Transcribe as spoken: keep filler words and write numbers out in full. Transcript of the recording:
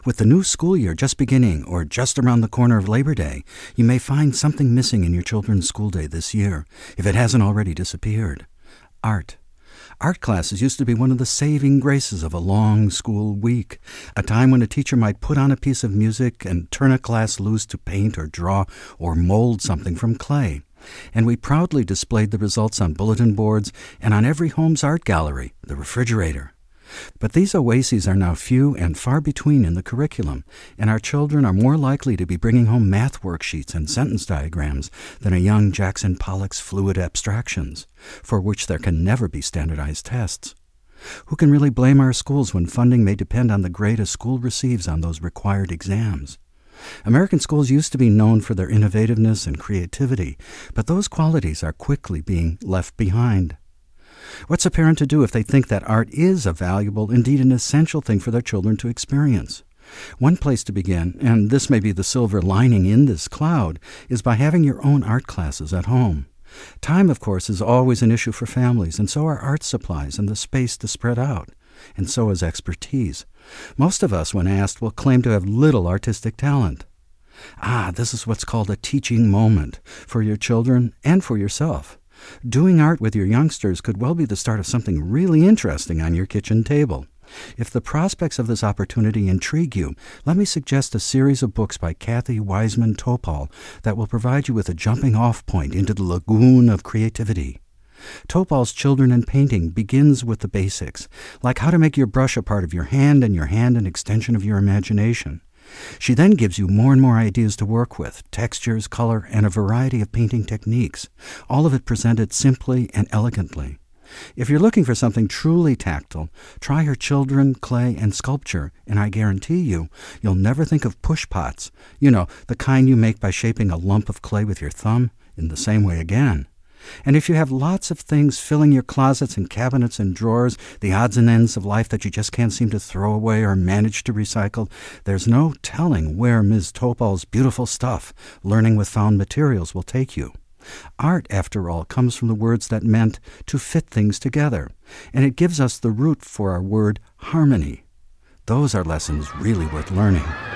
With the new school year just beginning or just around the corner of Labor Day, you may find something missing in your children's school day this year, if it hasn't already disappeared. Art. Art classes used to be one of the saving graces of a long school week, a time when a teacher might put on a piece of music and turn a class loose to paint or draw or mold something from clay. And we proudly displayed the results on bulletin boards and on every home's art gallery, the refrigerator. But these oases are now few and far between in the curriculum, and our children are more likely to be bringing home math worksheets and sentence diagrams than a young Jackson Pollock's fluid abstractions, for which there can never be standardized tests. Who can really blame our schools when funding may depend on the grade a school receives on those required exams? American schools used to be known for their innovativeness and creativity, but those qualities are quickly being left behind. What's a parent to do if they think that art is a valuable, indeed an essential thing for their children to experience? One place to begin, and this may be the silver lining in this cloud, is by having your own art classes at home. Time, of course, is always an issue for families, and so are art supplies and the space to spread out, and so is expertise. Most of us, when asked, will claim to have little artistic talent. Ah, this is what's called a teaching moment, for your children and for yourself. Doing art with your youngsters could well be the start of something really interesting on your kitchen table. If the prospects of this opportunity intrigue you, let me suggest a series of books by Kathy Wiseman Topol that will provide you with a jumping-off point into the lagoon of creativity. Topol's Children in Painting begins with the basics, like how to make your brush a part of your hand and your hand an extension of your imagination. She then gives you more and more ideas to work with, textures, color, and a variety of painting techniques, all of it presented simply and elegantly. If you're looking for something truly tactile, try her Children, Clay, and Sculpture, and I guarantee you, you'll never think of push pots, you know, the kind you make by shaping a lump of clay with your thumb, in the same way again. And if you have lots of things filling your closets and cabinets and drawers, the odds and ends of life that you just can't seem to throw away or manage to recycle, there's no telling where Miz Topol's beautiful stuff, learning with found materials, will take you. Art, after all, comes from the words that meant to fit things together, and it gives us the root for our word harmony. Those are lessons really worth learning.